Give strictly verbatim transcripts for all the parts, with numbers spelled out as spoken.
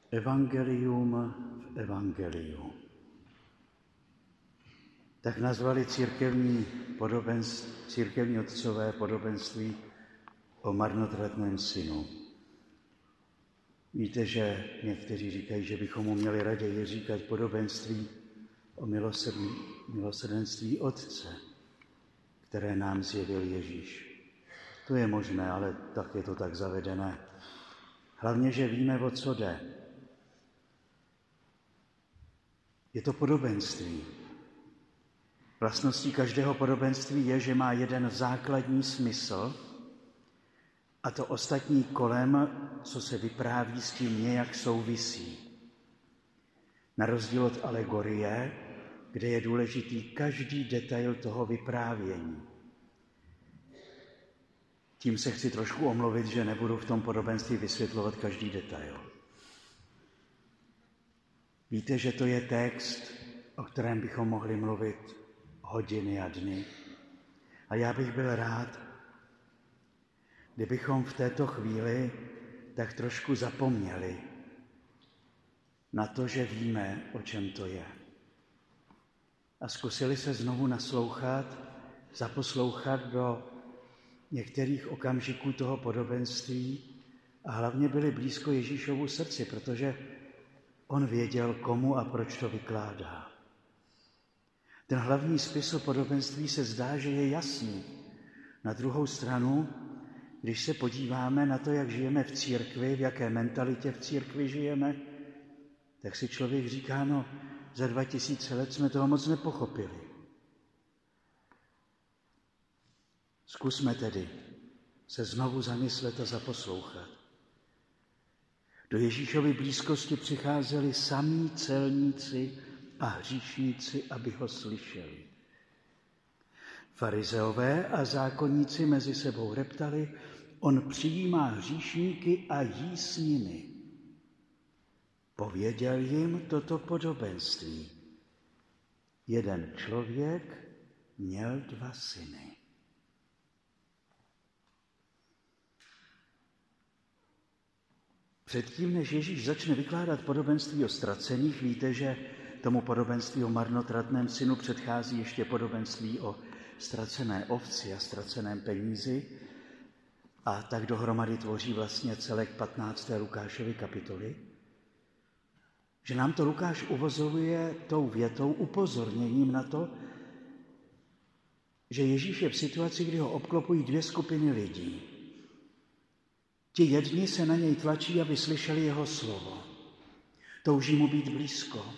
Evangelium v evangeliu. Tak nazvali církevní, podobenství, církevní otcové podobenství o marnotratném synu. Víte, že někteří říkají, že bychom mu měli raději říkat podobenství o milosrdenství Otce, které nám zjevil Ježíš. To je možné, ale tak je to tak zavedené. Hlavně, že víme, o co jde. Je to podobenství. Vlastností každého podobenství je, že má jeden základní smysl a to ostatní kolem, co se vypráví, s tím nějak souvisí. Na rozdíl od alegorie, kde je důležitý každý detail toho vyprávění. Tím se chci trošku omluvit, že nebudu v tom podobenství vysvětlovat každý detail. Víte, že to je text, o kterém bychom mohli mluvit hodiny a dny. A já bych byl rád, kdybychom v této chvíli tak trošku zapomněli na to, že víme, o čem to je. A zkusili se znovu naslouchat, zaposlouchat do některých okamžiků toho podobenství a hlavně byli blízko Ježíšovu srdci, protože on věděl, komu a proč to vykládá. Ten hlavní smysl podobenství se zdá, že je jasný. Na druhou stranu, když se podíváme na to, jak žijeme v církvi, v jaké mentalitě v církvi žijeme, tak si člověk říká, no, za dva tisíce let jsme toho moc nepochopili. Zkusme tedy se znovu zamyslet a zaposlouchat. Do Ježíšovy blízkosti přicházeli samí celníci a hříšníci, aby ho slyšeli. Farizeové a zákonníci mezi sebou reptali, on přijímá hříšníky a jí s nimi. Pověděl jim toto podobenství. Jeden člověk měl dva syny. Předtím, než Ježíš začne vykládat podobenství o ztracených, víte, že tomu podobenství o marnotratném synu předchází ještě podobenství o ztracené ovci a ztraceném penízi a tak dohromady tvoří vlastně celek patnácté Lukášovy kapitoly. Že nám to Lukáš uvozuje tou větou, upozorněním na to, že Ježíš je v situaci, kdy ho obklopují dvě skupiny lidí. Ti jedni se na něj tlačí, aby slyšeli jeho slovo. Touží mu být blízko.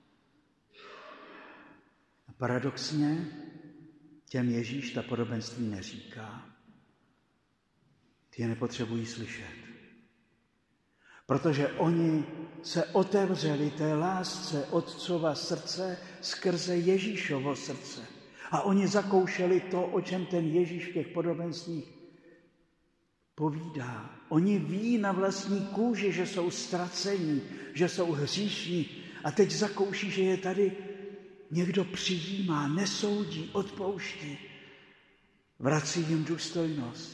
A paradoxně těm Ježíš ta podobenství neříká. Ty je nepotřebují slyšet. Protože oni se otevřeli té lásce Otcova srdce skrze Ježíšovo srdce. A oni zakoušeli to, o čem ten Ježíš v těch podobenstvích povídá. Oni ví na vlastní kůži, že jsou ztracení, že jsou hříšní a teď zakouší, že je tady někdo přijímá, nesoudí, odpouští, vrací jim důstojnost.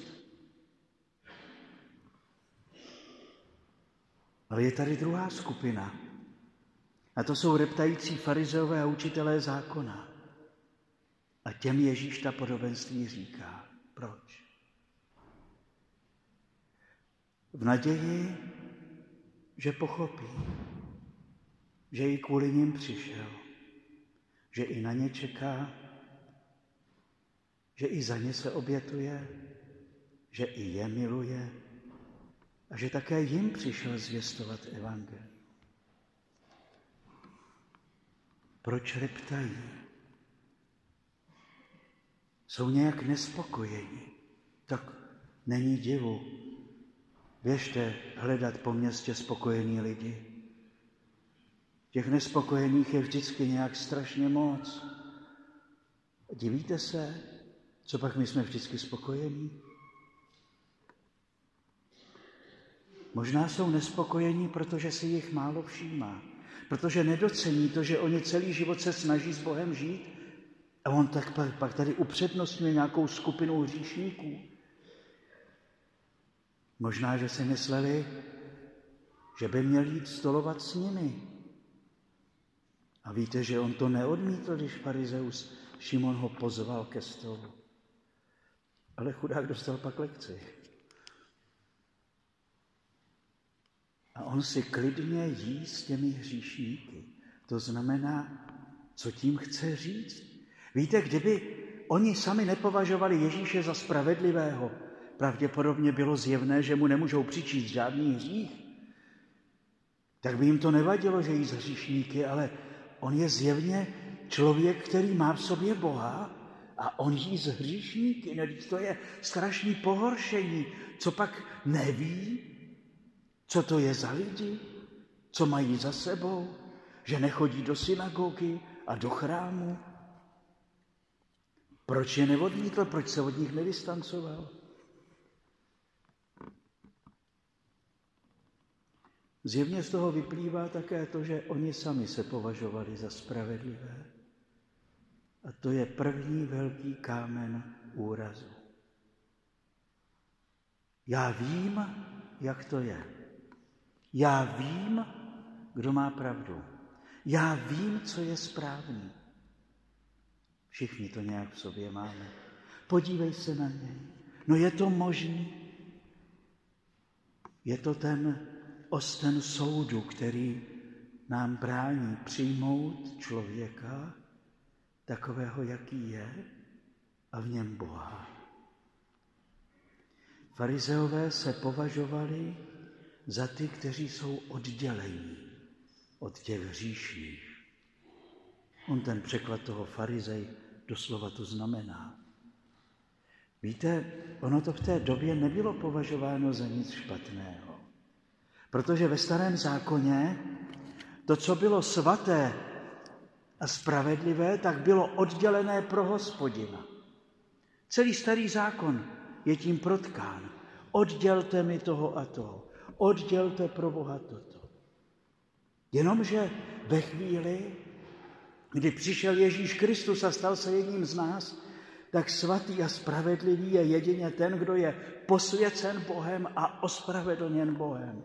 Ale je tady druhá skupina. A to jsou reptající farizeové a učitelé zákona. A těm Ježíš ta podobenství říká. Proč? V naději, že pochopí, že i kvůli nim přišel, že i na ně čeká, že i za ně se obětuje, že i je miluje a že také jim přišel zvěstovat evangelium. Proč reptají? Jsou nějak nespokojení. Tak není divu. Běžte hledat po městě spokojení lidi. Těch nespokojených je vždycky nějak strašně moc. Divíte se, co pak my jsme vždycky spokojení? Možná jsou nespokojení, protože si jich málo všímá. Protože nedocení to, že oni celý život se snaží s Bohem žít a on tak pak, pak tady upřednostňuje nějakou skupinu hříšníků. Možná, že si mysleli, že by měl jít stolovat s nimi. A víte, že on to neodmítl, když farizeus Šimon ho pozval ke stolu. Ale chudák dostal pak lekci. A on si klidně jí s těmi hříšníky. To znamená, co tím chce říct. Víte, kdyby oni sami nepovažovali Ježíše za spravedlivého, pravděpodobně bylo zjevné, že mu nemůžou přičíst žádný hřích, tak by jim to nevadilo, že jí z hříšníky, ale on je zjevně člověk, který má v sobě Boha a on jí z hříšníky. No, to je strašný pohoršení. Co pak neví, co to je za lidi, co mají za sebou, že nechodí do synagogy a do chrámu. Proč je neodmítl, proč se od nich nedystancoval? Zjevně z toho vyplývá také to, že oni sami se považovali za spravedlivé. A to je první velký kámen úrazu. Já vím, jak to je. Já vím, kdo má pravdu. Já vím, co je správný. Všichni to nějak v sobě máme. Podívej se na něj. No je to možný. Je to ten osten soudu, který nám brání přijmout člověka takového, jaký je, a v něm Boha. Farizeové se považovali za ty, kteří jsou oddělení od těch hříšných. On ten překlad toho farizej doslova to znamená. Víte, ono to v té době nebylo považováno za nic špatného. Protože ve Starém zákoně to, co bylo svaté a spravedlivé, tak bylo oddělené pro Hospodina. Celý Starý zákon je tím protkán. Oddělte mi toho a toho. Oddělte pro Boha toto. Jenomže ve chvíli, kdy přišel Ježíš Kristus a stal se jedním z nás, tak svatý a spravedlivý je jedině ten, kdo je posvěcen Bohem a ospravedlněn Bohem.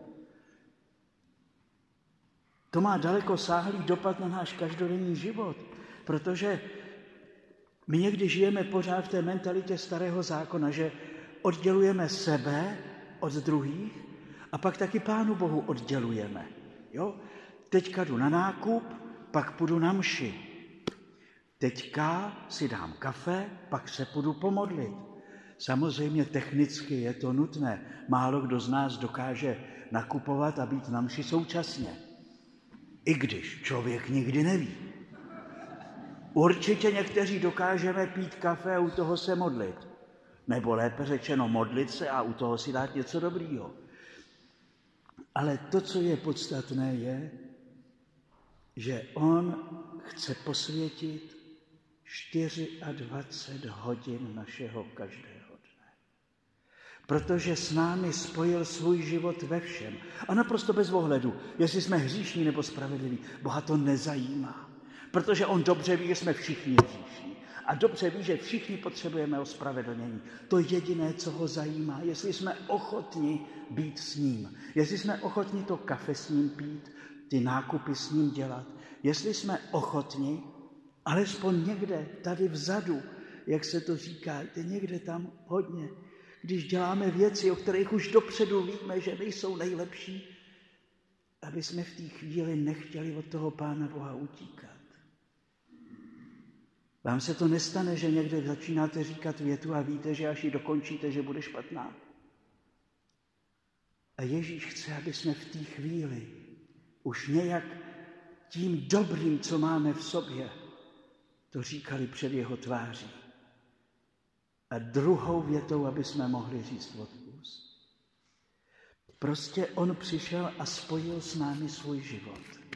To má daleko sáhlý dopad na náš každodenní život, protože my někdy žijeme pořád v té mentalitě Starého zákona, že oddělujeme sebe od druhých a pak taky Pánu Bohu oddělujeme. Jo? Teďka jdu na nákup, pak půjdu na mši. Teďka si dám kafe, pak se půjdu pomodlit. Samozřejmě technicky je to nutné. Málo kdo z nás dokáže nakupovat a být na mši současně. I když člověk nikdy neví. Určitě někteří dokážeme pít kafe a u toho se modlit. Nebo lépe řečeno modlit se a u toho si dát něco dobrýho. Ale to, co je podstatné, je, že on chce posvětit dvacet čtyři hodin našeho každého dne. Protože s námi spojil svůj život ve všem. A naprosto bez ohledu, jestli jsme hříšní nebo spravedliví. Boha to nezajímá. Protože on dobře ví, že jsme všichni hříšní. A dobře ví, že všichni potřebujeme ospravedlnění. To jediné, co ho zajímá, jestli jsme ochotni být s ním. Jestli jsme ochotni to kafe s ním pít, ty nákupy s ním dělat. Jestli jsme ochotni, alespoň někde tady vzadu, jak se to říká, někde tam hodně, když děláme věci, o kterých už dopředu víme, že nejsou nejlepší, aby jsme v té chvíli nechtěli od toho Pána Boha utíkat. Vám se to nestane, že někde začínáte říkat větu a víte, že až ji dokončíte, že bude špatná. A Ježíš chce, aby jsme v té chvíli už nějak tím dobrým, co máme v sobě, to říkali před jeho tváří. A druhou větou, aby jsme mohli říct odpust. Prostě on přišel a spojil s námi svůj život.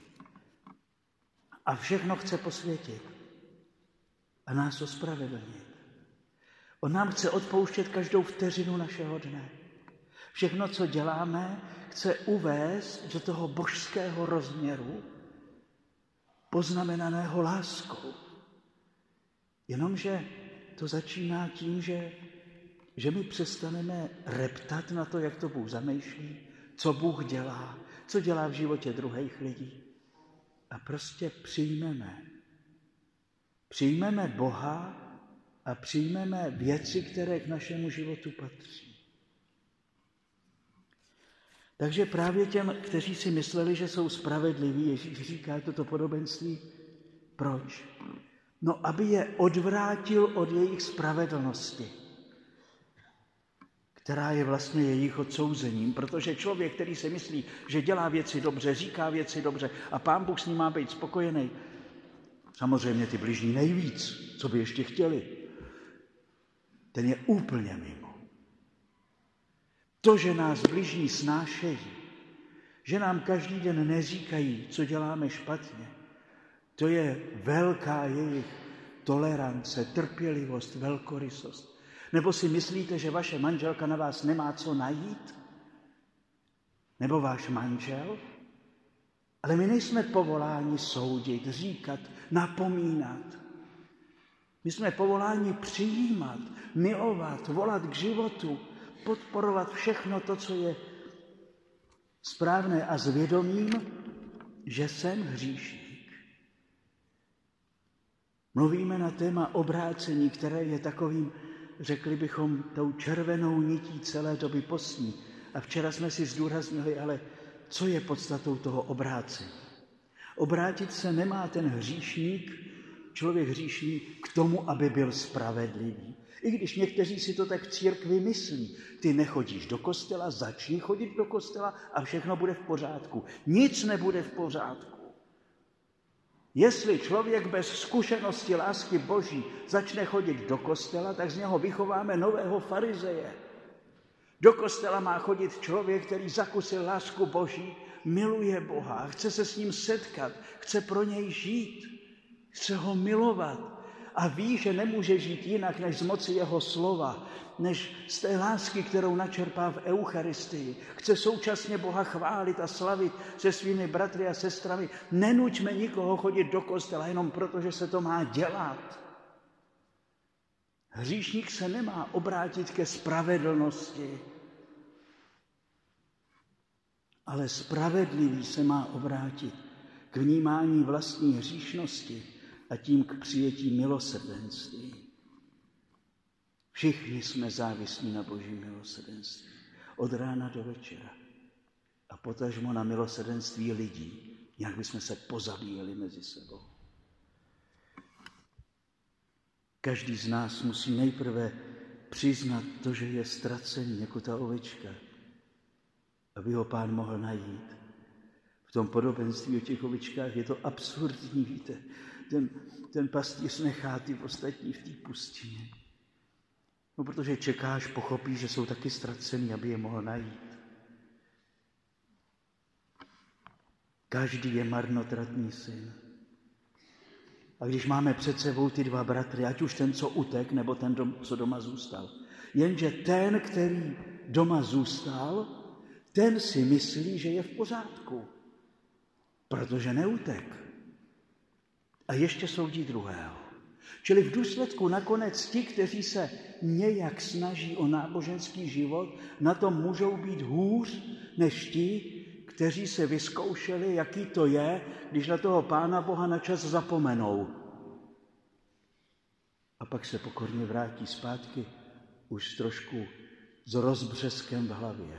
A všechno chce posvětit. A nás ospravedlnit. On nám chce odpouštět každou vteřinu našeho dne. Všechno, co děláme, chce uvést do toho božského rozměru, poznamenaného láskou. Jenomže to začíná tím, že, že my přestaneme reptat na to, jak to Bůh zamýšlí, co Bůh dělá, co dělá v životě druhých lidí. A prostě přijmeme. Přijmeme Boha a přijmeme věci, které k našemu životu patří. Takže právě těm, kteří si mysleli, že jsou spravedliví, Ježíš říká toto podobenství. Proč? No, aby je odvrátil od jejich spravedlnosti, která je vlastně jejich odsouzením, protože člověk, který si myslí, že dělá věci dobře, říká věci dobře a Pán Bůh s ním má být spokojený, samozřejmě ty bližní nejvíc, co by ještě chtěli, ten je úplně mimo. To, že nás bližní snášejí, že nám každý den neříkají, co děláme špatně, to je velká jejich tolerance, trpělivost, velkorysost. Nebo si myslíte, že vaše manželka na vás nemá co najít? Nebo váš manžel? Ale my nejsme povoláni soudit, říkat, napomínat. My jsme povoláni přijímat, milovat, volat k životu, podporovat všechno to, co je správné a s vědomím, že jsem hříšník. Mluvíme na téma obrácení, které je takovým, řekli bychom, tou červenou nití celé doby postní. A včera jsme si zdůraznili, ale co je podstatou toho obrácení? Obrátit se nemá ten hříšník, člověk hříšný, k tomu, aby byl spravedlivý. I když někteří si to tak v církvi myslí. Ty nechodíš do kostela, začni chodit do kostela a všechno bude v pořádku. Nic nebude v pořádku. Jestli člověk bez zkušenosti lásky Boží začne chodit do kostela, tak z něho vychováme nového farizeje. Do kostela má chodit člověk, který zakusil lásku Boží, miluje Boha, chce se s ním setkat, chce pro něj žít, chce ho milovat a ví, že nemůže žít jinak než z moci jeho slova, než z té lásky, kterou načerpá v Eucharistii. Chce současně Boha chválit a slavit se svými bratry a sestrami. Nenuťme nikoho chodit do kostela jenom proto, že se to má dělat. Hříšník se nemá obrátit ke spravedlnosti, ale spravedlivý se má obrátit k vnímání vlastní hříšnosti a tím k přijetí milosrdenství. Všichni jsme závislí na Božím milosrdenství. Od rána do večera. A potažmo na milosrdenství lidí. Jak bychom se pozabíjeli mezi sebou. Každý z nás musí nejprve přiznat to, že je ztracený jako ta ovečka, aby ho Pán mohl najít. V tom podobenství o těch ovečkách je to absurdní, víte. Ten, ten pastýř nechá ty ostatní v té pustině. No, protože čekáš, pochopíš, že jsou taky ztracený, aby je mohl najít. Každý je marnotratný syn. A když máme před sebou ty dva bratry, ať už ten, co utek, nebo ten, co doma zůstal. Jenže ten, který doma zůstal, ten si myslí, že je v pořádku, protože neutek. A ještě soudí druhého. Čili v důsledku nakonec ti, kteří se nějak snaží o náboženský život, na tom můžou být hůř než ti, kteří se vyzkoušeli, jaký to je, když na toho Pána Boha na čas zapomenou. A pak se pokorně vrátí zpátky už trošku s rozbřeskem v hlavě.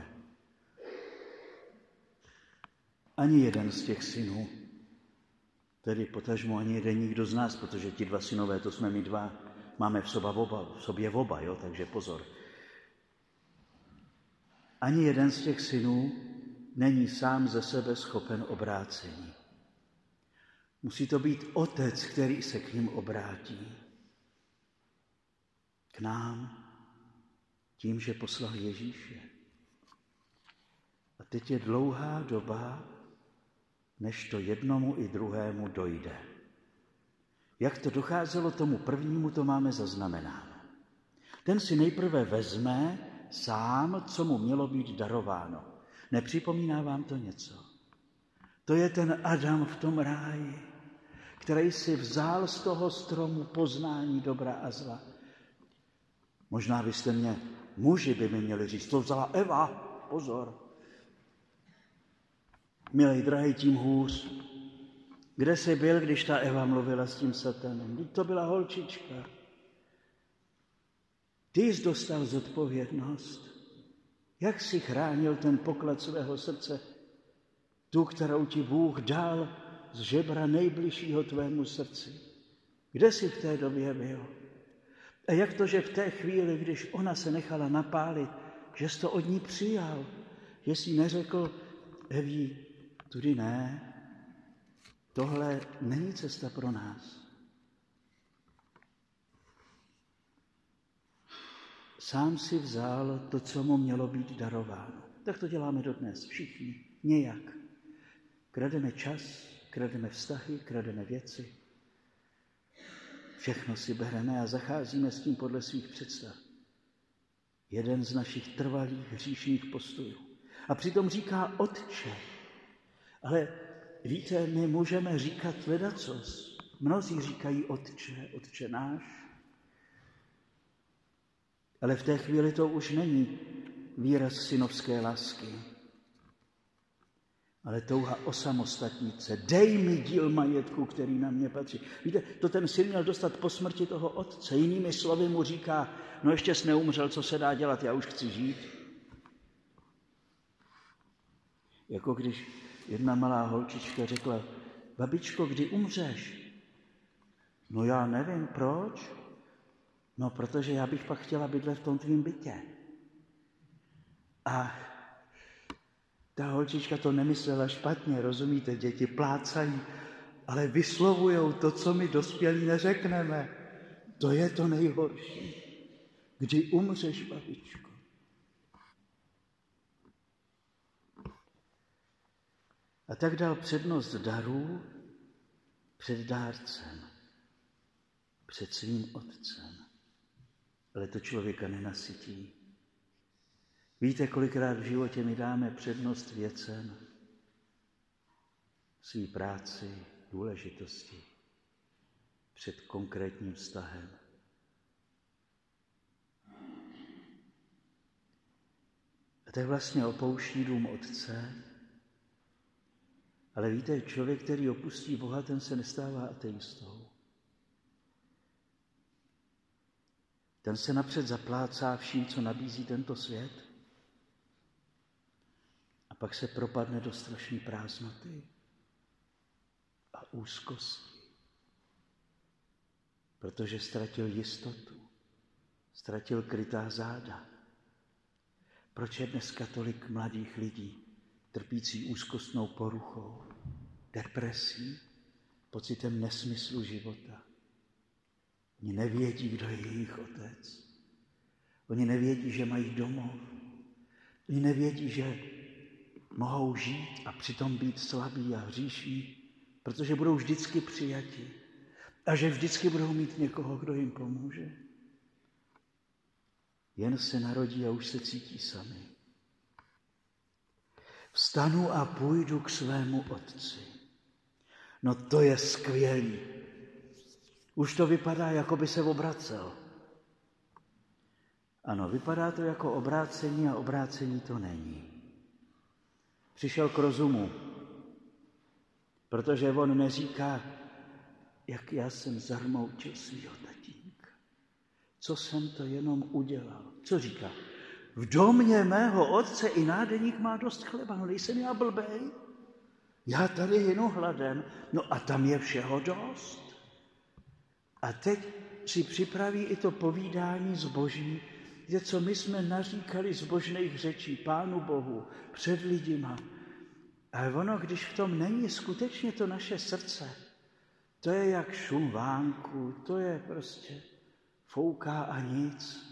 Ani jeden z těch synů, tedy potažmo ani jeden nikdo z nás, protože ti dva synové, to jsme my dva, máme v, soba oba, v sobě oba, jo, takže pozor. Ani jeden z těch synů není sám ze sebe schopen obrácení. Musí to být otec, který se k ním obrátí. K nám tím, že poslal Ježíše. A teď je dlouhá doba, než to jednomu i druhému dojde. Jak to docházelo tomu prvnímu, to máme zaznamenáno. Ten si nejprve vezme sám, co mu mělo být darováno. Nepřipomíná vám to něco? To je ten Adam v tom ráji, který si vzal z toho stromu poznání dobra a zla. Možná byste mě, muži by mi měli říct, to vzala Eva, pozor. Milej drahý, tím hůř. Kde jsi byl, když ta Eva mluvila s tím satanem? Vždyť to byla holčička. Ty jsi dostal zodpovědnost. Jak jsi chránil ten poklad svého srdce? Tu, kterou ti Bůh dal z žebra nejbližšího tvému srdci. Kde jsi v té době byl? A jak to, že v té chvíli, když ona se nechala napálit, že jsi to od ní přijal, že jsi neřekl, Eví, tudy ne, tohle není cesta pro nás. Sám si vzal to, co mu mělo být darováno. Tak to děláme dodnes všichni, nějak. Krademe čas, krademe vztahy, krademe věci. Všechno si bereme a zacházíme s tím podle svých představ. Jeden z našich trvalých hříšných postojů. A přitom říká Otče. Ale víte, my můžeme říkat ledacos. Mnozí říkají Otče, Otče náš. Ale v té chvíli to už není výraz synovské lásky, ale touha osamostatnit se. Dej mi díl majetku, který na mě patří. Víte, to ten syn měl dostat po smrti toho otce. Jinými slovy mu říká, no ještě jsi neumřel, co se dá dělat, já už chci žít. Jako když jedna malá holčička řekla, babičko, kdy umřeš? No já nevím, proč? No, protože já bych pak chtěla bydlet v tom tvým bytě. A ta holčička to nemyslela špatně, rozumíte, děti plácají, ale vyslovujou to, co my dospělí neřekneme. To je to nejhorší. Kdy umřeš, babičko? A tak dal přednost darů před dárcem, před svým otcem. Ale to člověka nenasytí. Víte, kolikrát v životě my dáme přednost věcem, svý práci, důležitosti, před konkrétním vztahem. A tak vlastně opouští dům otce, ale víte, člověk, který opustí Boha, ten se nestává ateistou. Ten se napřed zaplácá vším, co nabízí tento svět, a pak se propadne do strašné prázdnoty a úzkosti, protože ztratil jistotu, ztratil krytá záda. Proč je dneska tolik mladých lidí trpící úzkostnou poruchou, depresí, pocitem nesmyslu života? Oni nevědí, kdo je jejich otec. Oni nevědí, že mají domov. Oni nevědí, že mohou žít a přitom být slabí a hříšní, protože budou vždycky přijati a že vždycky budou mít někoho, kdo jim pomůže. Jen se narodí a už se cítí sami. Vstanu a půjdu k svému otci. No to je skvělý. Už to vypadá, jako by se obracel. Ano, vypadá to jako obrácení a obrácení to není. Přišel k rozumu, protože on neříká, jak já jsem zarmoutil svýho tatínka. Co jsem to jenom udělal? Co říká? V domě mého otce i nádeník má dost chleba, no nejsem já blbej. Já tady hynu hladem, no a tam je všeho dost. A teď si připraví i to povídání zboží, kde co my jsme naříkali zbožných řečí Pánu Bohu před lidima. Ale ono, když v tom není skutečně to naše srdce, to je jak šum vánku, to je prostě fouká a nic.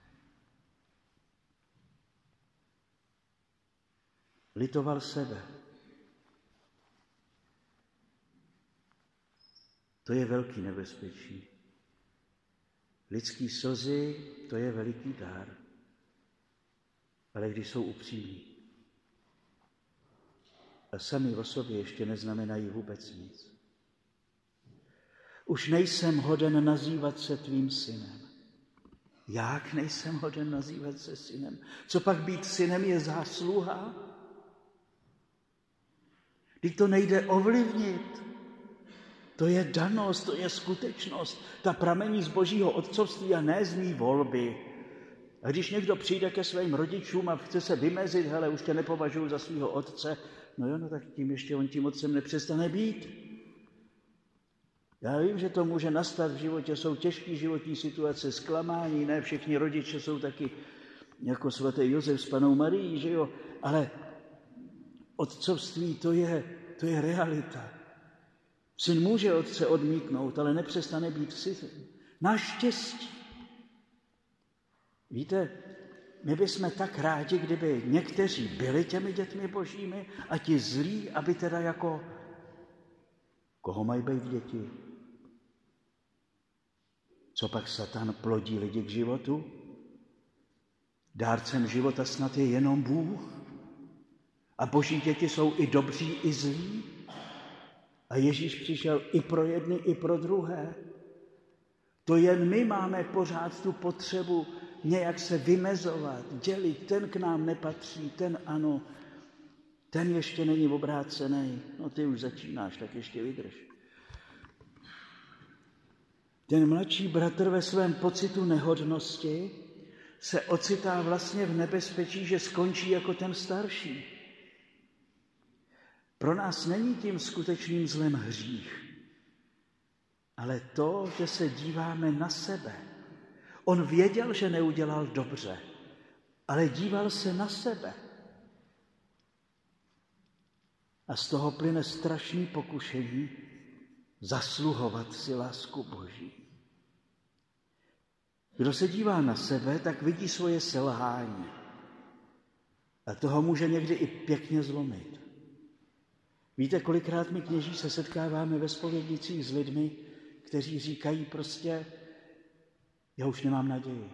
Litoval sebe. To je velký nebezpečí. Lidský slzy, to je veliký dár. Ale když jsou upřímní a sami o sobě ještě neznamenají vůbec nic. Už nejsem hoden nazývat se tvým synem. Jak nejsem hoden nazývat se synem? Co pak být synem je zásluha? Vždyť to nejde ovlivnit. To je danost, to je skutečnost. Ta pramení z Božího otcovství a ne z mý volby. A když někdo přijde ke svým rodičům a chce se vymezit, hele, už tě nepovažuji za svého otce, no jo, no tak tím ještě on tím otcem nepřestane být. Já vím, že to může nastat v životě, jsou těžké životní situace, zklamání, ne všichni rodiče jsou taky jako svatý Josef s panou Marií, že jo, ale otcovství to je, to je realita. Syn může otce odmítnout, ale nepřestane být synem. Naštěstí. Víte, my bychom tak rádi, kdyby někteří byli těmi dětmi božími a ti zlí, aby teda jako, koho mají být děti? Co pak Satan plodí lidi k životu? Dárcem života snad je jenom Bůh. A boží děti jsou i dobří, i zlí. A Ježíš přišel i pro jedny, i pro druhé. To jen my máme pořád tu potřebu nějak se vymezovat, dělit. Ten k nám nepatří, ten ano, ten ještě není obrácený. No ty už začínáš, tak ještě vydrž. Ten mladší bratr ve svém pocitu nehodnosti se ocitá vlastně v nebezpečí, že skončí jako ten starší. Pro nás není tím skutečným zlem hřích, ale to, že se díváme na sebe. On věděl, že neudělal dobře, ale díval se na sebe. A z toho plyne strašný pokušení zasluhovat si lásku Boží. Kdo se dívá na sebe, tak vidí svoje selhání. A toho může někdy i pěkně zlomit. Víte, kolikrát my kněží se setkáváme ve zpovědnicích s lidmi, kteří říkají prostě, já už nemám naději.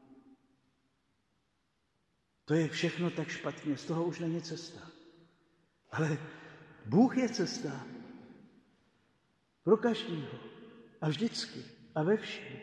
To je všechno tak špatně, z toho už není cesta. Ale Bůh je cesta. Pro každého. A vždycky. A ve všem.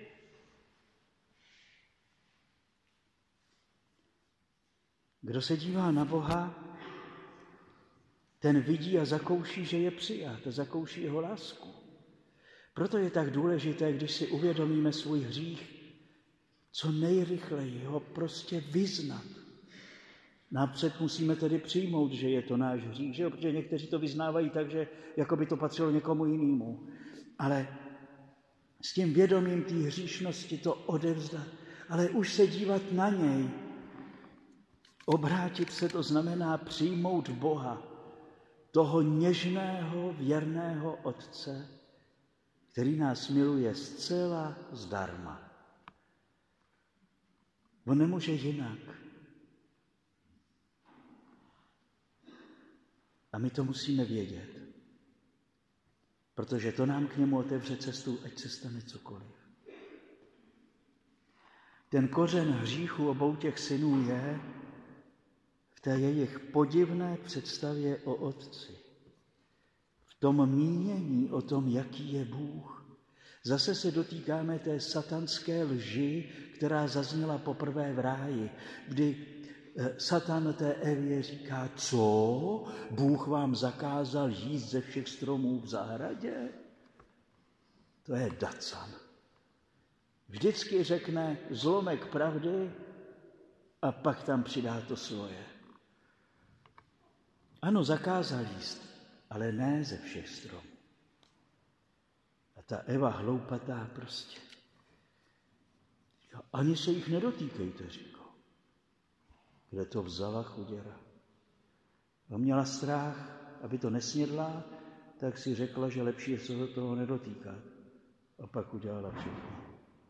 Kdo se dívá na Boha, ten vidí a zakouší, že je přijat a zakouší jeho lásku. Proto je tak důležité, když si uvědomíme svůj hřích, co nejrychleji ho prostě vyznat. Napřed musíme tedy přijmout, že je to náš hřích, že jo? Protože někteří to vyznávají tak, že jako by to patřilo někomu jinému. Ale s tím vědomím té hříšnosti to odevzdat, ale už se dívat na něj. Obrátit se, to znamená přijmout Boha, toho něžného, věrného Otce, který nás miluje zcela zdarma. On nemůže jinak. A my to musíme vědět, protože to nám k němu otevře cestu, ať se stane cokoliv. Ten kořen hříchu obou těch synů je v té jejich podivné představě o Otci. V tom mínění o tom, jaký je Bůh. Zase se dotýkáme té satanské lži, která zazněla poprvé v ráji, kdy Satan té Evě říká, co? Bůh vám zakázal jíst ze všech stromů v zahradě? To je dacan. Vždycky řekne zlomek pravdy a pak tam přidá to svoje. Ano, zakázal jíst, ale ne ze všech stromů. A ta Eva hloupatá prostě. Ani se jich nedotýkejte, říká. Kde to vzala chuděra? A měla strach, aby to nesnědla, tak si řekla, že lepší je se toho nedotýkat. A pak udělala všechno.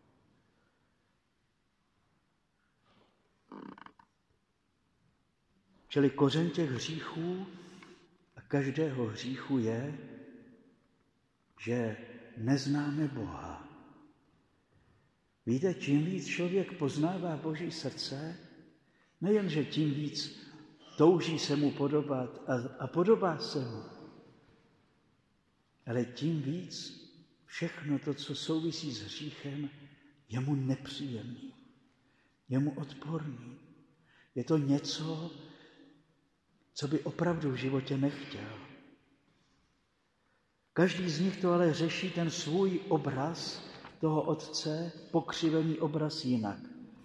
Čili kořen těch hříchů a každého hříchu je, že neznáme Boha. Víte, čím víc člověk poznává Boží srdce, nejenže tím víc touží se mu podobat a, a podobá se mu, ale tím víc všechno to, co souvisí s hříchem, je mu nepříjemný, je mu odporný. Je to něco, co by opravdu v životě nechtěl. Každý z nich to ale řeší ten svůj obraz toho otce, pokřivený obraz jinak.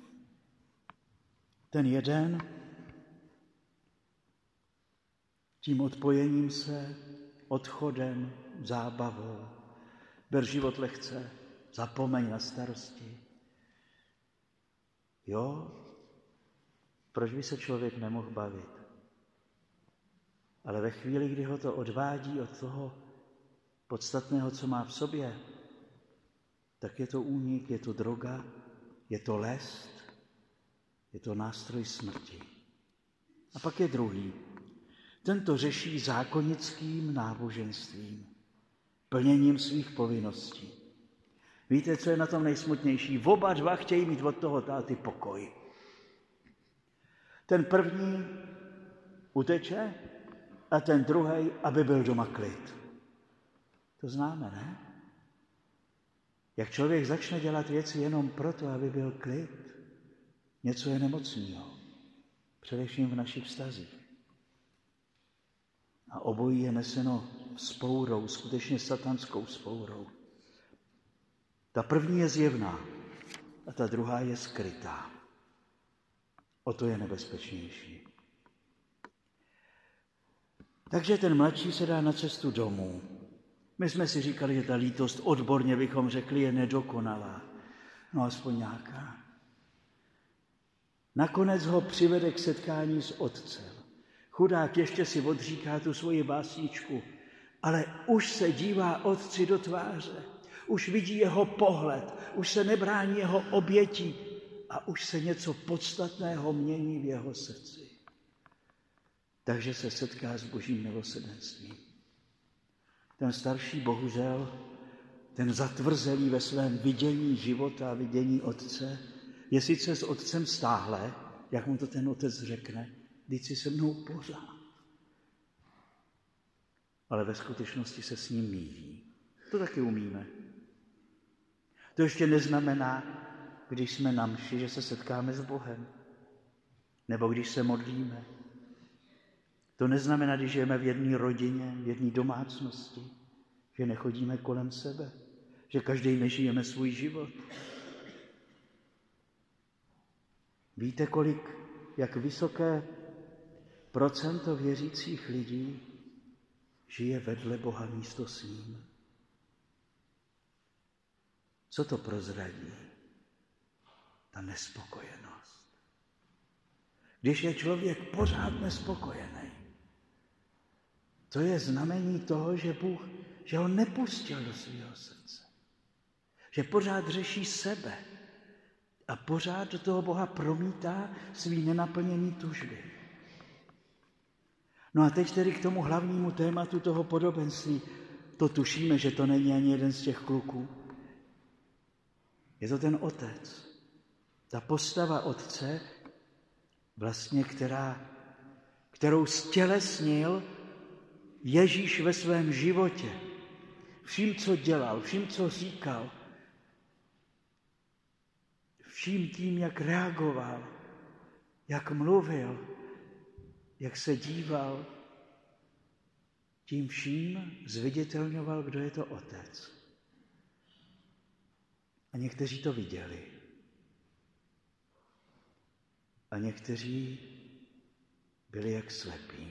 Ten jeden tím odpojením se, odchodem, zábavou, ber život lehce, zapomeň na starosti. Jo, proč by se člověk nemohl bavit? Ale ve chvíli, kdy ho to odvádí od toho podstatného, co má v sobě, tak je to únik, je to droga, je to lest, je to nástroj smrti. A pak je druhý. Ten to řeší zákonickým náboženstvím, plněním svých povinností. Víte, co je na tom nejsmutnější? Oba dva chtějí mít od toho táty pokoj. Ten první uteče a ten druhý, aby byl doma klid. To známe, ne? Jak člověk začne dělat věci jenom proto, aby byl klid, něco je nemocného, především v našich vztazích. A obojí je neseno vzpourou, skutečně satanskou vzpourou. Ta první je zjevná a ta druhá je skrytá. O to je nebezpečnější. Takže ten mladší se dá na cestu domů. My jsme si říkali, že ta lítost, odborně bychom řekli, je nedokonalá. No aspoň nějaká. Nakonec ho přivede k setkání s otcem. Chudák ještě si odříká tu svoji básničku, ale už se dívá otci do tváře. Už vidí jeho pohled, už se nebrání jeho obětí a už se něco podstatného mění v jeho srdci. Takže se setká s Božím milosrdenstvím. Ten starší, bohužel, ten zatvrzelý ve svém vidění života a vidění otce, je sice s otcem stále, jak mu to ten otec řekne, vždyť si se mnou pořád. Ale ve skutečnosti se s ním míjí. To taky umíme. To ještě neznamená, když jsme na mši, že se setkáme s Bohem. Nebo když se modlíme. To neznamená, když žijeme v jedné rodině, v jedné domácnosti, že nechodíme kolem sebe, že každý nežijeme svůj život. Víte, kolik, jak vysoké procento věřících lidí žije vedle Boha místo s ním? Co to prozradí? Ta nespokojenost. Když je člověk pořád nespokojený, to je znamení toho, že Bůh, že ho nepustil do svého srdce. Že pořád řeší sebe a pořád do toho Boha promítá svý nenaplněný tužby. No a teď tedy k tomu hlavnímu tématu toho podobenství. To tušíme, že to není ani jeden z těch kluků. Je to ten otec. Ta postava otce, vlastně, která, kterou stělesnil Ježíš ve svém životě. Vším, co dělal, vším, co říkal. Vším tím, jak reagoval, jak mluvil, jak se díval. Tím vším zviditelňoval, kdo je to otec. A někteří to viděli. A někteří byli jak slepí.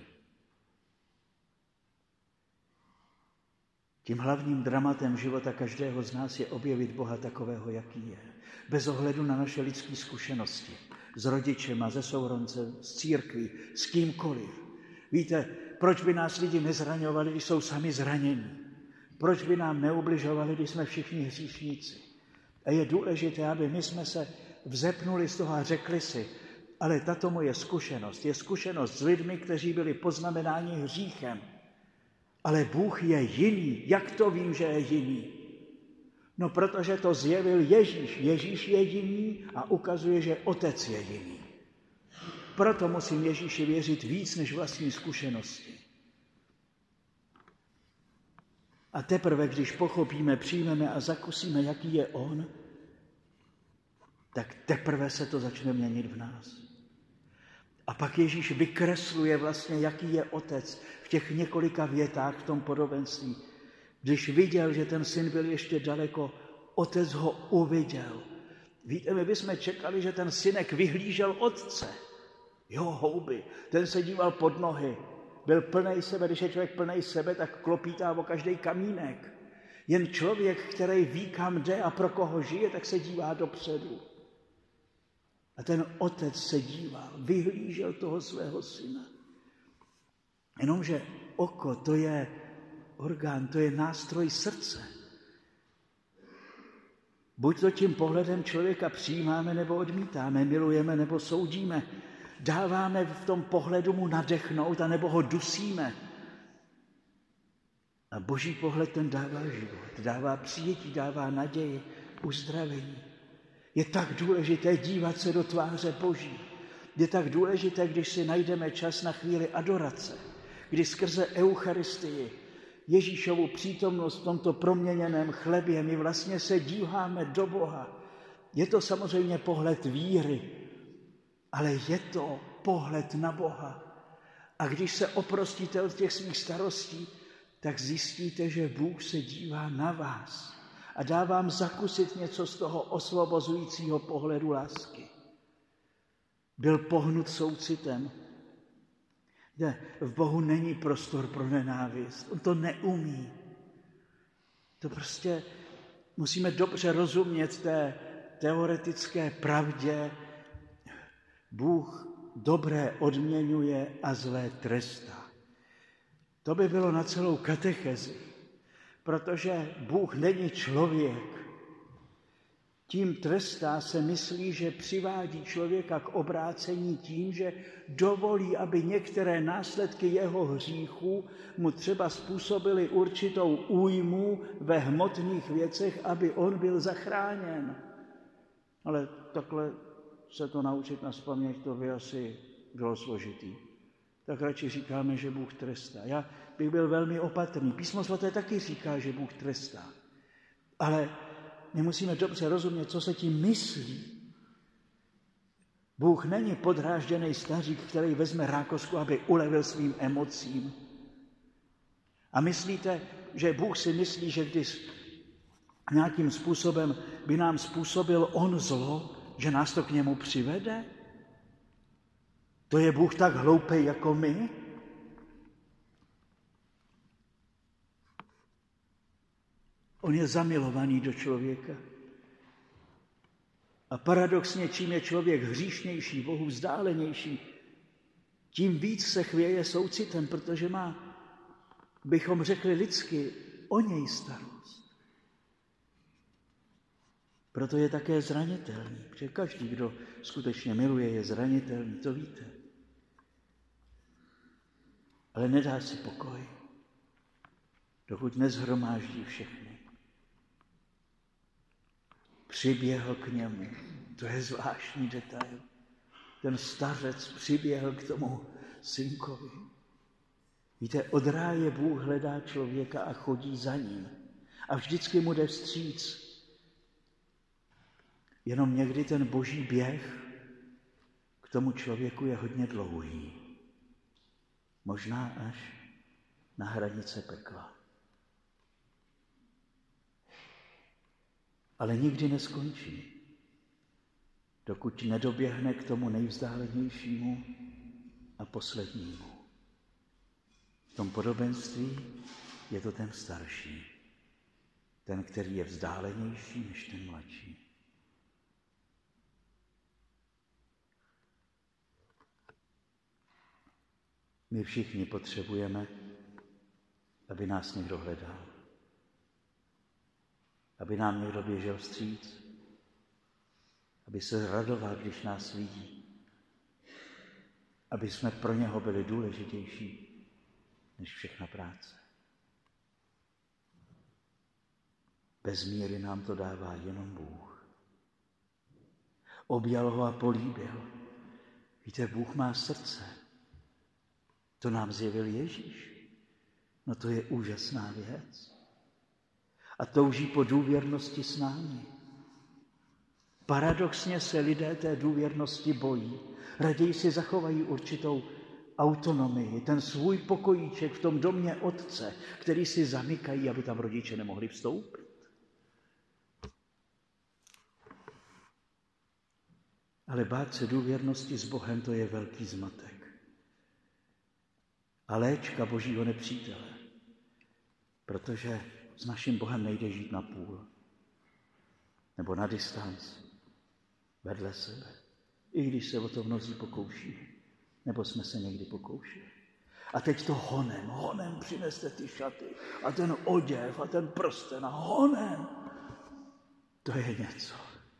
Tím hlavním dramatem života každého z nás je objevit Boha takového, jaký je. Bez ohledu na naše lidské zkušenosti. S rodičema, se souroncem, s církví, s kýmkoliv. Víte, proč by nás lidi nezraňovali, když jsou sami zranění? Proč by nám neubližovali, když jsme všichni hříšníci? A je důležité, aby my jsme se vzepnuli z toho a řekli si, ale tato moje zkušenost je zkušenost s lidmi, kteří byli poznamenáni hříchem. Ale Bůh je jiný. Jak to vím, že je jiný? No, protože to zjevil Ježíš. Ježíš je jiný a ukazuje, že Otec je jiný. Proto musím Ježíši věřit víc než vlastní zkušenosti. A teprve, když pochopíme, přijmeme a zakusíme, jaký je on, tak teprve se to začne měnit v nás. A pak Ježíš vykresluje vlastně, jaký je otec v těch několika větách v tom podobenství. Když viděl, že ten syn byl ještě daleko, otec ho uviděl. Víte, my bychom čekali, že ten synek vyhlížel otce. Jeho houby. Ten se díval pod nohy. Byl plnej sebe, když je člověk plnej sebe, tak klopítá o každý kamínek. Jen člověk, který ví, kam jde a pro koho žije, tak se dívá dopředu. A ten otec se díval, vyhlížel toho svého syna. Jenomže oko, to je orgán, to je nástroj srdce. Buď to tím pohledem člověka přijímáme nebo odmítáme, milujeme nebo soudíme. Dáváme v tom pohledu mu nadechnout, anebo ho dusíme. A boží pohled ten dává život, dává přijetí, dává naději, uzdravení. Je tak důležité dívat se do tváře Boží. Je tak důležité, když si najdeme čas na chvíli adorace, kdy skrze Eucharistii, Ježíšovu přítomnost v tomto proměněném chlebě, my vlastně se díváme do Boha. Je to samozřejmě pohled víry, ale je to pohled na Boha. A když se oprostíte od těch svých starostí, tak zjistíte, že Bůh se dívá na vás a dá vám zakusit něco z toho osvobozujícího pohledu lásky. Byl pohnut soucitem. V Bohu není prostor pro nenávist. On to neumí. To prostě musíme dobře rozumět té teoretické pravdě. Bůh dobré odměňuje a zlé trestá. To by bylo na celou katechezi, protože Bůh není člověk. Tím trestá se myslí, že přivádí člověka k obrácení tím, že dovolí, aby některé následky jeho hříchů mu třeba způsobily určitou újmu ve hmotných věcech, aby on byl zachráněn. Ale takhle se to naučit nazpaměť, to by asi bylo složitý. Tak radši říkáme, že Bůh trestá. Já bych byl velmi opatrný. Písmo svaté taky říká, že Bůh trestá. Ale my musíme dobře rozumět, co se tím myslí. Bůh není podrážděný stařík, který vezme rákosku, aby ulevil svým emocím. A myslíte, že Bůh si myslí, že když nějakým způsobem by nám způsobil on zlo, že nás to k němu přivede? To je Bůh tak hloupý jako my? On je zamilovaný do člověka. A paradoxně, čím je člověk hříšnější, Bohu vzdálenější, tím víc se chvěje soucitem, protože má, bychom řekli lidsky, o něj starost. Proto je také zranitelný, protože každý, kdo skutečně miluje, je zranitelný, to víte. Ale nedá si pokoj, dokud nezhromáždí všechny. Přiběhl k němu, to je zvláštní detail. Ten stařec přiběhl k tomu synkovi. Víte, od ráje Bůh hledá člověka a chodí za ním. A vždycky mu jde vstříc. Jenom někdy ten boží běh k tomu člověku je hodně dlouhý. Možná až na hranice pekla. Ale nikdy neskončí, dokud nedoběhne k tomu nejvzdálenějšímu a poslednímu. V tom podobenství je to ten starší, ten, který je vzdálenější než ten mladší. My všichni potřebujeme, aby nás někdo hledal. Aby nám někdo běžel vstříc. Aby se radoval, když nás vidí. Aby jsme pro něho byli důležitější než všechna práce. Bez míry nám to dává jenom Bůh. Objal ho a políbil. Víte, Bůh má srdce. To nám zjevil Ježíš. No to je úžasná věc. A touží po důvěrnosti s námi. Paradoxně se lidé té důvěrnosti bojí. Raději si zachovají určitou autonomii, ten svůj pokojíček v tom domě otce, který si zamykají, aby tam rodiče nemohli vstoupit. Ale bát se důvěrnosti s Bohem, to je velký zmatek. A léčka Božího nepřítele, protože s naším Bohem nejde žít na půl, nebo na distanci, vedle sebe. I když se o to mnozí pokouší, nebo jsme se někdy pokoušeli. A teď to honem, honem přineste ty šaty a ten oděv a ten prsten a honem. To je něco.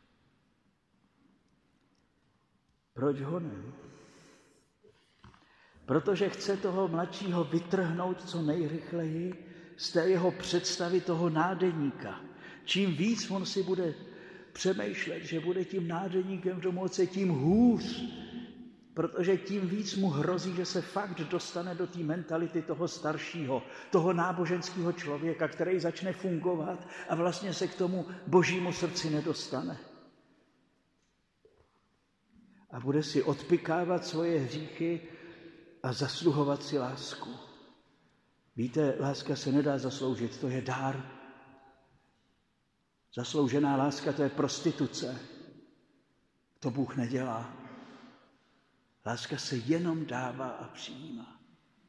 Proč honem? Protože chce toho mladšího vytrhnout co nejrychleji z té jeho představy toho nádeníka. Čím víc on si bude přemýšlet, že bude tím nádeníkem v domu otce, tím hůř, protože tím víc mu hrozí, že se fakt dostane do té mentality toho staršího, toho náboženského člověka, který začne fungovat a vlastně se k tomu Božímu srdci nedostane. A bude si odpikávat svoje hříchy a zasluhovat si lásku. Víte, láska se nedá zasloužit, to je dár. Zasloužená láska, to je prostituce. To Bůh nedělá. Láska se jenom dává a přijímá.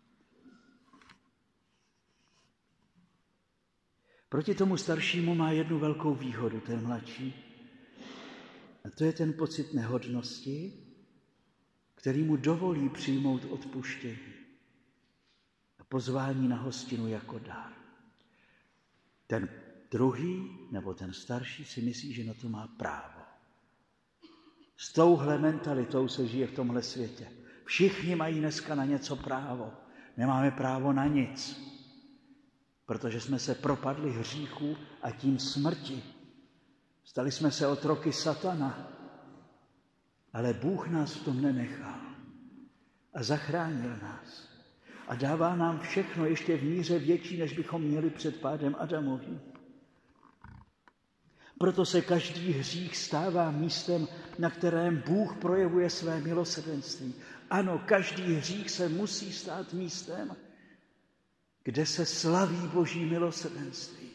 Proti tomu staršímu má jednu velkou výhodu, ten mladší. A to je ten pocit nehodnosti, který mu dovolí přijmout odpuštění a pozvání na hostinu jako dár. Ten druhý nebo ten starší si myslí, že na to má právo. S touhle mentalitou se žije v tomhle světě. Všichni mají dneska na něco právo. Nemáme právo na nic, protože jsme se propadli hříchu a tím smrti. Stali jsme se otroky satana, ale Bůh nás v tom nenechal a zachránil nás. A dává nám všechno ještě v míře větší, než bychom měli před pádem Adamovým. Proto se každý hřích stává místem, na kterém Bůh projevuje své milosrdenství. Ano, každý hřích se musí stát místem, kde se slaví Boží milosrdenství.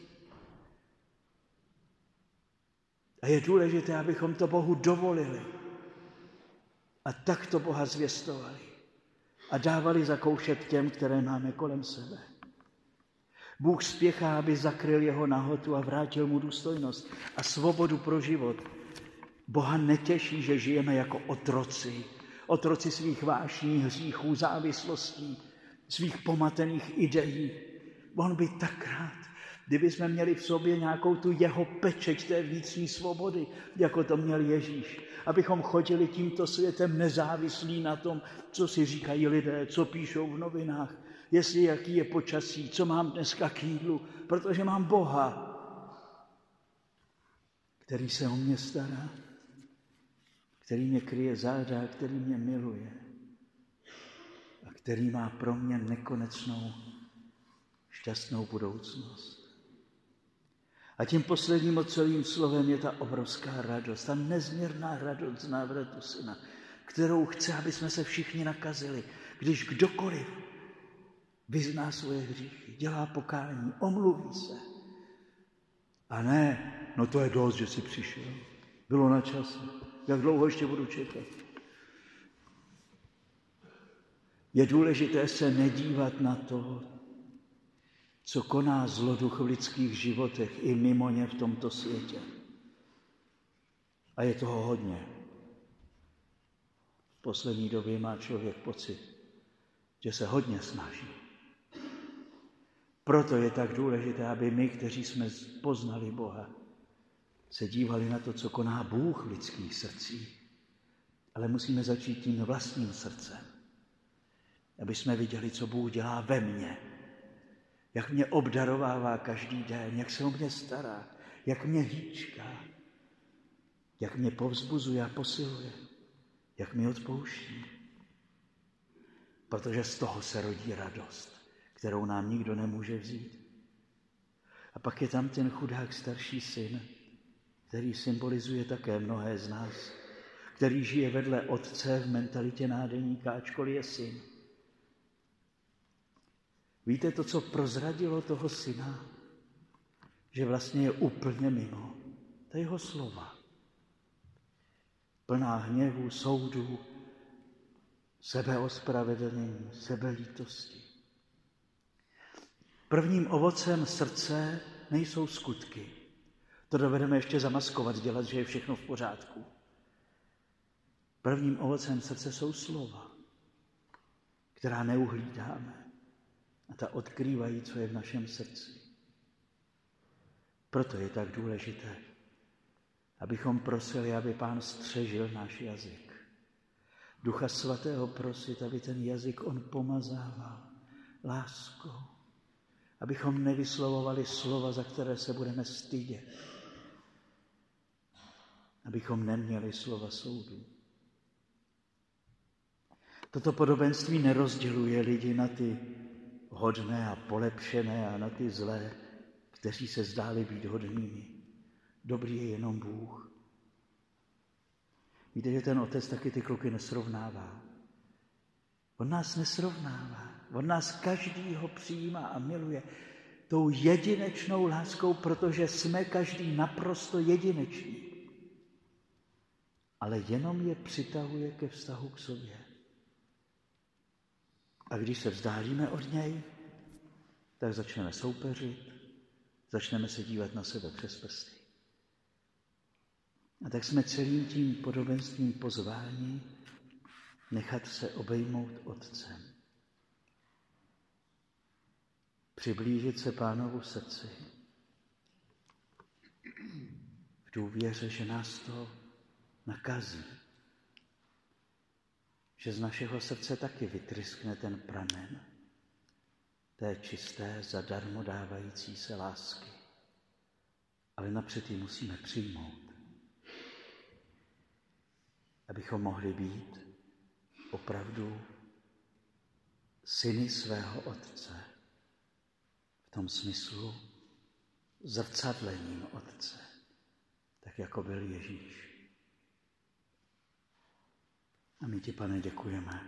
A je důležité, abychom to Bohu dovolili a takto Boha zvěstovali a dávali zakoušet těm, které máme kolem sebe. Bůh spěchá, aby zakryl jeho nahotu a vrátil mu důstojnost a svobodu pro život. Boha netěší, že žijeme jako otroci, otroci svých vášní, hříchů, závislostí, svých pomatených ideí. On by tak rád, kdyby jsme měli v sobě nějakou tu jeho pečeť té vnitřní svobody, jako to měl Ježíš. Abychom chodili tímto světem nezávislí na tom, co si říkají lidé, co píšou v novinách, jestli jaký je počasí, co mám dneska k jídlu, protože mám Boha, který se o mě stará, který mě kryje záda, který mě miluje a který má pro mě nekonečnou šťastnou budoucnost. A tím posledním otcovým slovem je ta obrovská radost, ta nezměrná radost z návratu syna, kterou chce, aby jsme se všichni nakazili. Když kdokoliv vyzná svoje hříchy, dělá pokání, omluví se. A ne, no to je dost, že jsi přišel. Bylo na čase. Jak dlouho ještě budu čekat? Je důležité se nedívat na to, co koná zloduch v lidských životech i mimo ně v tomto světě. A je toho hodně. V poslední době má člověk pocit, že se hodně snaží. Proto je tak důležité, aby my, kteří jsme poznali Boha, se dívali na to, co koná Bůh v lidských srdcích. Ale musíme začít tím vlastním srdcem, aby jsme viděli, co Bůh dělá ve mně. Jak mě obdarovává každý den, jak se o mě stará, jak mě hýčká, jak mě povzbuzuje a posiluje, jak mi odpouští. Protože z toho se rodí radost, kterou nám nikdo nemůže vzít. A pak je tam ten chudák starší syn, který symbolizuje také mnohé z nás, který žije vedle otce v mentalitě nádeníka, ačkoliv je syn. Víte to, co prozradilo toho syna? Že vlastně je úplně mimo. To je jeho slova. Plná hněvu, soudu, sebeospravedlnění, sebelítosti. Prvním ovocem srdce nejsou skutky. To dovedeme ještě zamaskovat, dělat, že je všechno v pořádku. Prvním ovocem srdce jsou slova, která neuhlídáme a ta odkrývají, co je v našem srdci. Proto je tak důležité, abychom prosili, aby Pán střežil náš jazyk. Ducha Svatého prosit, aby ten jazyk on pomazával láskou. Abychom nevyslovovali slova, za které se budeme stydět. Abychom neměli slova soudu. Toto podobenství nerozděluje lidi na ty hodné a polepšené a na ty zlé, kteří se zdáli být hodnými. Dobrý je jenom Bůh. Víte, že ten otec taky ty kluky nesrovnává. On nás nesrovnává. On nás každýho přijímá a miluje tou jedinečnou láskou, protože jsme každý naprosto jedineční. Ale jenom je přitahuje ke vztahu k sobě. A když se vzdálíme od něj, tak začneme soupeřit, začneme se dívat na sebe přes prsty. A tak jsme celým tím podobenstvím pozváni nechat se obejmout Otcem. Přiblížit se Pánovu srdci. V důvěře, že nás to nakazí. Že z našeho srdce taky vytryskne ten pramen té čisté, zadarmo dávající se lásky. Ale napřed ji musíme přijmout, abychom mohli být opravdu syny svého Otce. V tom smyslu zrcadlením Otce, tak jako byl Ježíš. A my ti, Pane, děkujeme.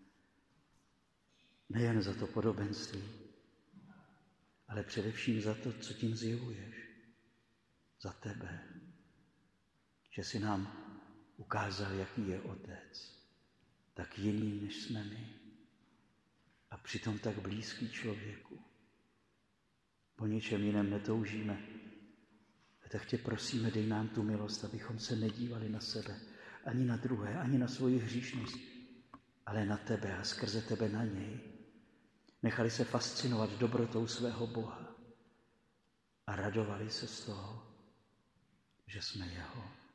Nejen za to podobenství, ale především za to, co tím zjevuješ. Za tebe. Že jsi nám ukázal, jaký je Otec. Tak jiný, než jsme my. A přitom tak blízký člověku. Po něčem jiném netoužíme. A tak tě prosíme, dej nám tu milost, abychom se nedívali na sebe, ani na druhé, ani na svoji hříšnost, ale na tebe a skrze tebe na něj. Nechali se fascinovat dobrotou svého Boha a radovali se z toho, že jsme jeho.